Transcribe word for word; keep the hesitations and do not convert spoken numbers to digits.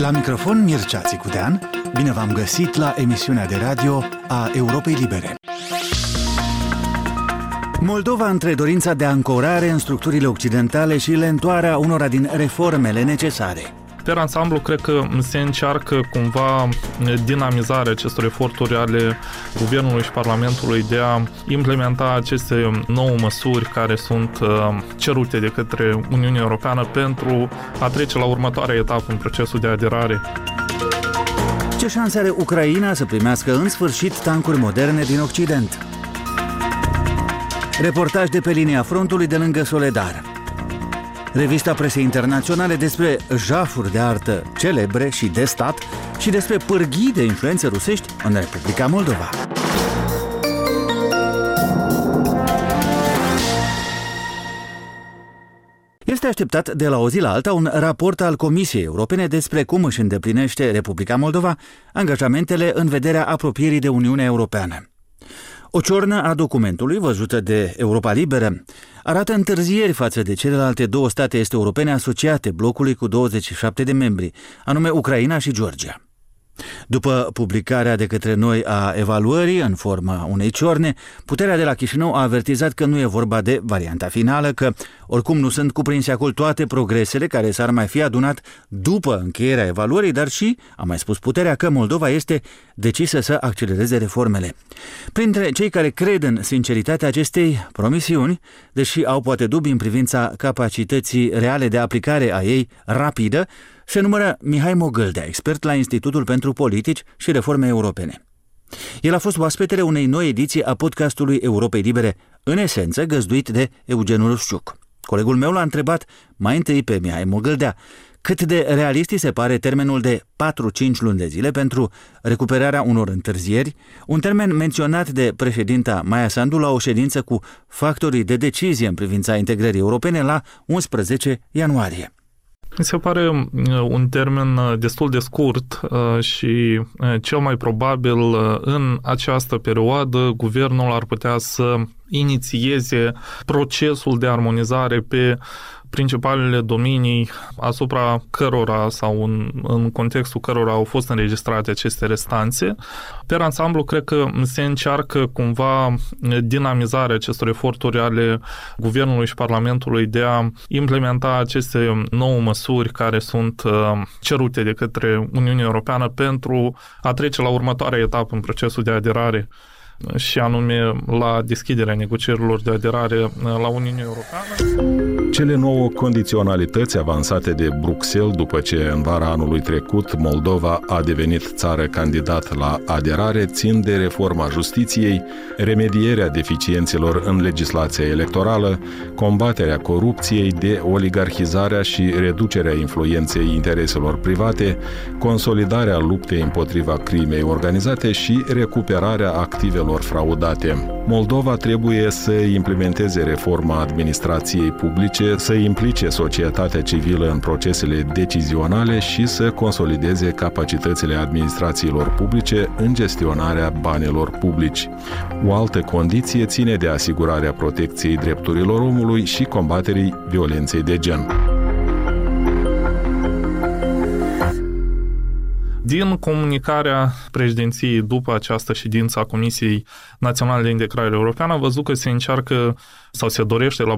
La microfon Mircea Țicudean, bine v-am găsit la emisiunea de radio a Europei Libere. Moldova între dorința de ancorare în structurile occidentale și lentoarea unora din reformele necesare. Per ansamblu, cred că se încearcă cumva dinamizarea acestor eforturi ale Guvernului și Parlamentului de a implementa aceste nouă măsuri care sunt cerute de către Uniunea Europeană pentru a trece la următoarea etapă în procesul de aderare. Ce șanse are Ucraina să primească în sfârșit tancuri moderne din Occident? Reportaj de pe linia frontului de lângă Soledar. Revista presei internaționale despre jafuri de artă celebre și de stat și despre pârghii de influențe rusești în Republica Moldova. Este așteptat de la o zi la alta un raport al Comisiei Europene despre cum își îndeplinește Republica Moldova angajamentele în vederea apropierii de Uniunea Europeană. O ciornă a documentului, văzută de Europa Liberă, arată întârzieri față de celelalte două state est europene asociate blocului cu douăzeci și șapte de membri, anume Ucraina și Georgia. După publicarea de către noi a evaluării în forma unei ciorne, puterea de la Chișinău a avertizat că nu e vorba de varianta finală, că oricum nu sunt cuprinse acolo toate progresele care s-ar mai fi adunat după încheierea evaluării, dar și, a mai spus puterea, că Moldova este decisă să accelereze reformele. Printre cei care cred în sinceritatea acestei promisiuni, deși au poate dubii în privința capacității reale de aplicare a ei rapidă, se numără Mihai Mogâldea, expert la Institutul pentru Politici și Reforme Europene. El a fost oaspetele unei noi ediții a podcastului Europei Libere, în esență găzduit de Eugen Urusciuc. Colegul meu l-a întrebat mai întâi pe Mihai Mogâldea cât de realist se pare termenul de patru-cinci luni de zile pentru recuperarea unor întârzieri, un termen menționat de președinta Maia Sandu la o ședință cu factorii de decizie în privința integrării europene la unsprezece ianuarie. Mi se pare un termen destul de scurt și cel mai probabil în această perioadă guvernul ar putea să inițieze procesul de armonizare pe principalele domenii asupra cărora sau în, în contextul cărora au fost înregistrate aceste restanțe. Per ansamblu, cred că se încearcă cumva dinamizarea acestor eforturi ale Guvernului și Parlamentului de a implementa aceste nouă măsuri care sunt cerute de către Uniunea Europeană pentru a trece la următoarea etapă în procesul de aderare, și anume la deschiderea negocierilor de aderare la Uniunea Europeană. Cele nouă condiționalități avansate de Bruxelles după ce în vara anului trecut Moldova a devenit țară candidat la aderare țin de reforma justiției, remedierea deficiențelor în legislația electorală, combaterea corupției, de oligarhizarea și reducerea influenței intereselor private, consolidarea luptei împotriva crimei organizate și recuperarea activelor fraudate. Moldova trebuie să implementeze reforma administrației publice, să implice societatea civilă în procesele decizionale și să consolideze capacitățile administrațiilor publice în gestionarea banilor publici. O altă condiție ține de asigurarea protecției drepturilor omului și combaterii violenței de gen. Din comunicarea președinției după această ședință a Comisiei Naționale de Integrare Europeană, am văzut că se încearcă sau se dorește la